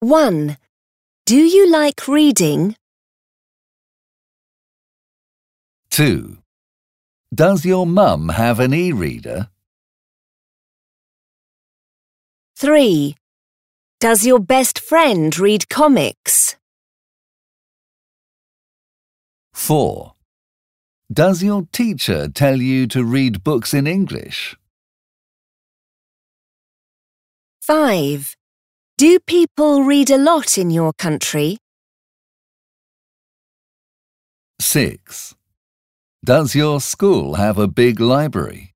1. Do you like reading? 2. Does your mum have an e-reader? 3. Does your best friend read comics? 4. Does your teacher tell you to read books in English? 5. Do people read a lot in your country? 6. Does your school have a big library?